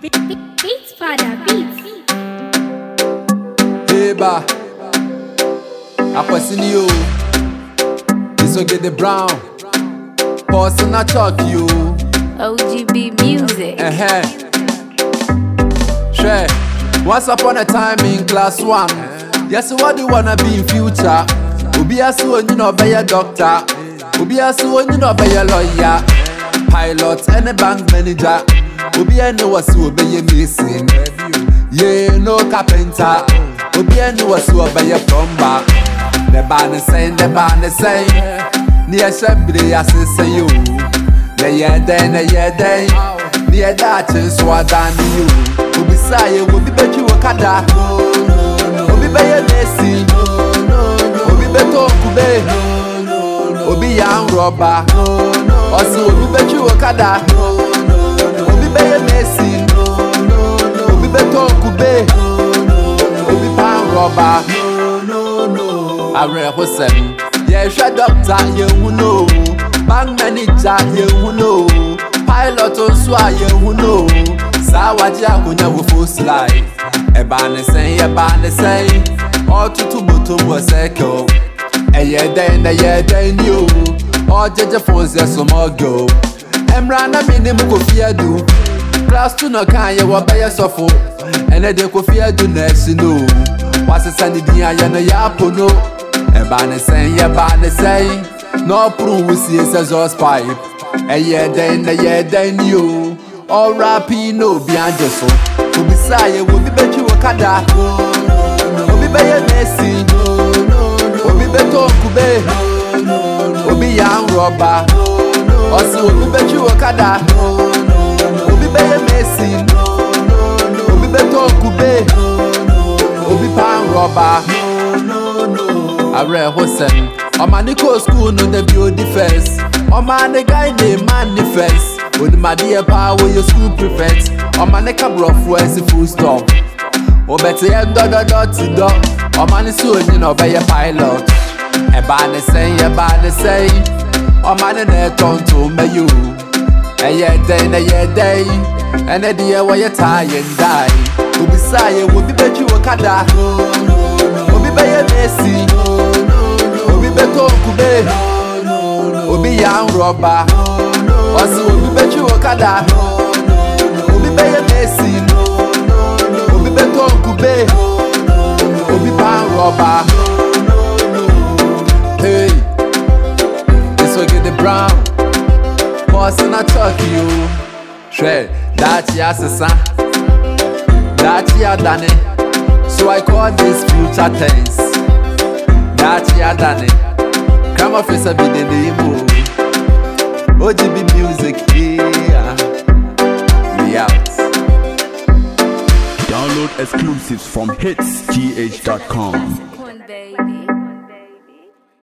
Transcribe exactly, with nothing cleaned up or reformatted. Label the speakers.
Speaker 1: Beats Father Beats.
Speaker 2: Hey ba, akwasini yo. This will get the brown. Person I talk you.
Speaker 1: O G B music.
Speaker 2: Eh eh. Sure. Once upon a time in class one. Yes, what do you wanna be in future? Obi asu onyi no be a doctor. Obi asu onyi no be a lawyer. Pilot and a bank manager. Obi ene wasu obeye missing. Yeah, no carpenter. Obi ene wasu obeye plumber. The band is saying, the band is saying. Ni ashabri asese you. The yede, the yede. Ni edache swadani you. Obi saye, obi bechi wakada. Obi beye nesi. Obi beto kube. Obi yang roba. Osi obi bechi wakada. Obi beye nesi. Obi beto kube. Obi pan roba. Are Hosem. Yes, a doctor, you know. Bank manager, you know. Pilot on swa, you know. Sawaja, who never full slide. A banner say, a banner say. All to two bottom was echo. A year then, a year then you. All judge phones, there's some more go. Emrana minimum go fear do. Class to no kind, you will buy a sofa. And a deco fear do next, you know. What's a sandy behind a yapono? A banner saying, a banner saying. No proof we see a exhaust pipe. A year then, a year then you. All rapping no beyond your soul. To be say, will be bet you a kada. Will be by a messy. Will be better kube. Will be young robber. Also, will be bet you a kada. Will be by a messy. Will be better kube. Will be pan robber. I read Hosem. On my Nico school, no, the beauty first. On my the guy named Manifest. With my dear power, your school prefect. On my neck, a rough was a full stop. Oh, better end dot dot dot dot. On my soon, you know, by a pilot. A banner say, a banner say. On my net on to me, you. A year day, a year day. And a dear, why you tie and die. Who beside you will be bet you a kada. Will be by a messy. Beto kube, obi yang roba. Osi obi bechi wakada. Obi beye mesi. Obi beto kube, obi pan roba. Hey, this will get the brown. Person I talk you. Shred, that's ya sesa. That's ya done. So I call this future tense. That's ya done. Come off is a bit in the mood. O G B music, yeah. We out.
Speaker 3: Download exclusives from hits g h dot com.
Speaker 1: Baby.